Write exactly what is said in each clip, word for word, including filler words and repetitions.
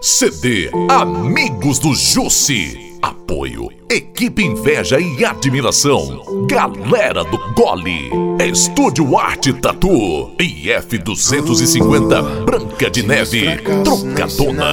C D Amigos do Jussi. Apoio Equipe Inveja e Admiração. Galera do Gole. Estúdio Arte Tatu. I F duzentos e cinquenta Branca de Neve. Trocadona.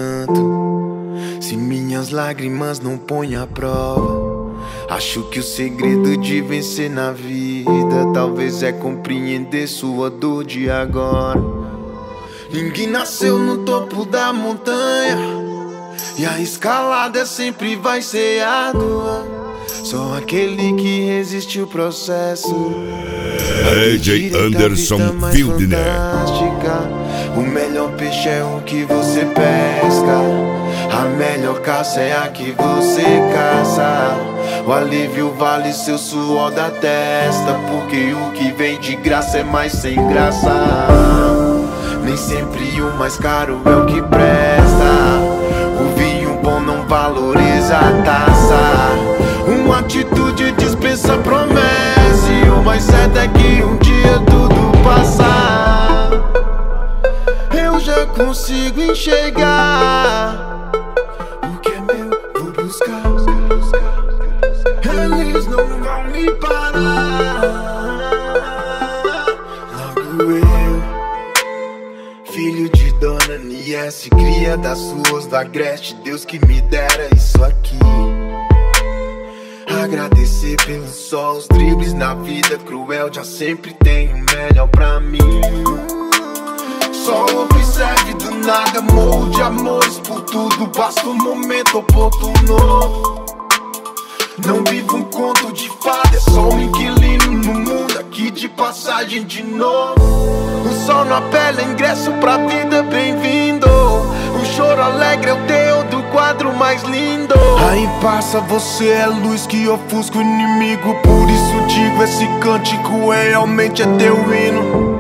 Se minhas lágrimas não põem à prova, acho que o segredo de vencer na vida talvez é compreender sua dor de agora. Ninguém nasceu no topo da montanha e a escalada sempre vai ser árdua. Só aquele que resiste o processo. D J Anderson Wildner. O melhor peixe é o que você pesca, a melhor caça é a que você caça. O alívio vale seu suor da testa, porque o que vem de graça é mais sem graça. Nem sempre o mais caro é o que presta. O vinho bom não valoriza a taça. Uma atitude dispensa promessa, e o mais certo é que um dia tudo passa. Eu já consigo enxergar o que é meu, vou buscar. Eles não vão me parar. Logo eu, filho de Dona Niesse, cria das ruas do Agreste, Deus que me dera isso aqui. Agradecer pelo sol, os dribles na vida cruel, já sempre tem o melhor pra mim. Só observe do nada, morro de amores por tudo, basta um momento oportuno. Não vivo um conto de fada, é só um inquilino no mundo, aqui de passagem de novo. O sol na pele, ingresso pra vida, bem-vindo. O choro alegre é o teu do quadro mais lindo. Aí passa, você é luz que ofusca o inimigo, por isso digo, esse cântico é realmente é teu hino.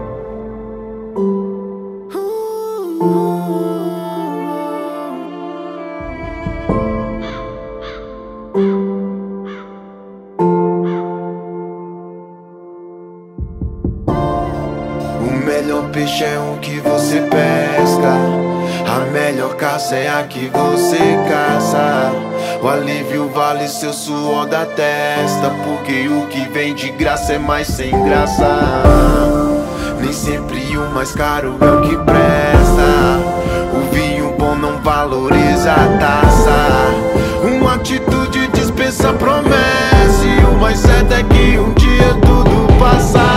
O melhor peixe é o que você pesca, a melhor caça é a que você caça. O alívio vale seu suor da testa, porque o que vem de graça é mais sem graça. Nem sempre o mais caro é o que presta. O vinho bom não valoriza a taça. Uma atitude dispensa promessa, e o mais certo é que um dia tudo passa.